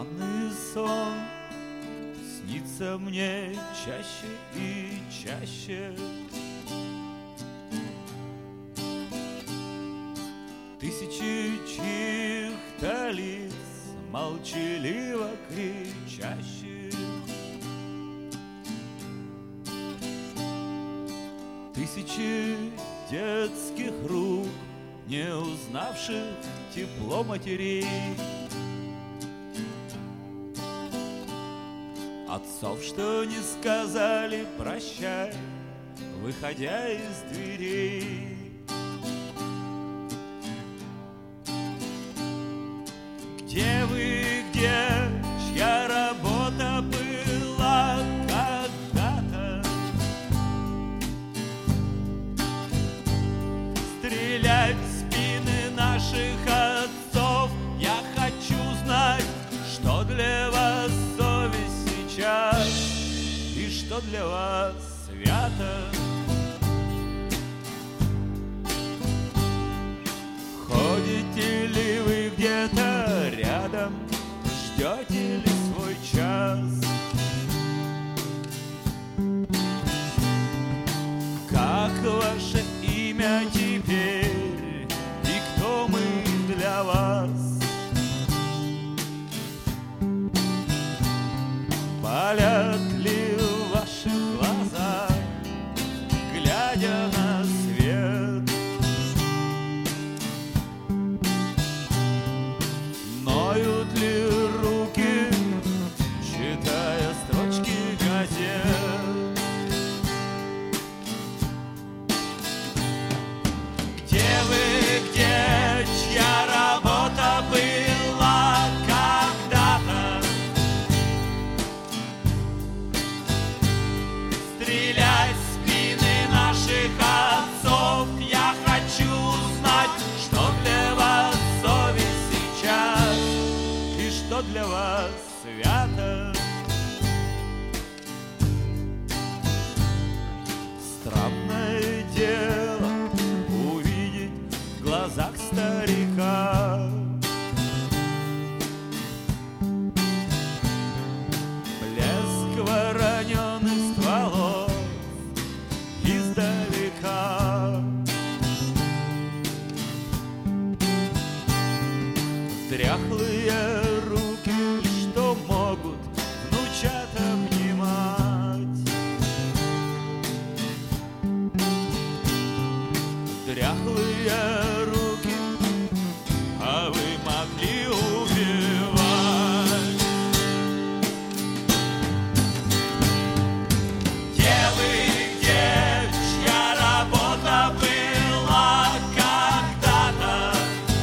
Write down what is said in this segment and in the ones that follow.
Странный сон снится мне чаще и чаще. Тысячи чьих-то лиц, молчаливо кричащих, тысячи детских рук, не узнавших тепло матерей, отцов, что не сказали прощай, выходя из дверей. Где вы, где, чья работа была когда-то? Стрелять в спины наших отцов. Я хочу знать, что для вас совесть сейчас и что для вас свято. Ходите ли вы где-то рядом, ждете ли свой час? Как ваше имя теперь и кто мы для вас? Палят ли в ваших глазах, глядя на свет? Ноют ли руки, читая строчки газет? Где вы, где, чья работа была когда-то? Стрелять в спины наших отцов. Я хочу знать, что для вас совесть сейчас и что для вас свято. Странное дело увидеть в глазах старика блеск вороненых стволов издалека. Дряхлые руки, что могут внучат обнимать. Дряхлые руки, а вы могли убивать. Где вы, где, чья работа была когда-то?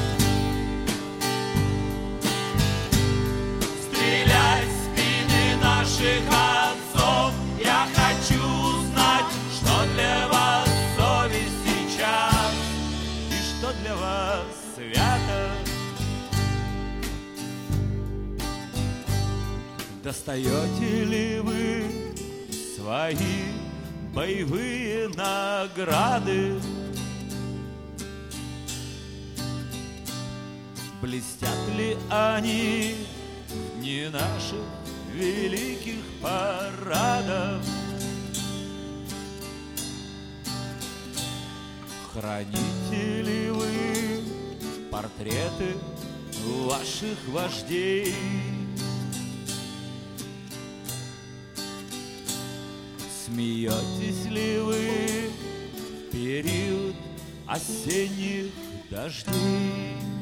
Стрелять в спины наших отцов. Я хочу знать, что для вас совесть сейчас и что для вас свято. Достаете ли вы свои боевые награды? Блестят ли они в дни наших великих парадов? Храните ли вы портреты ваших вождей? Смеетесь ли вы в период осенних дождей?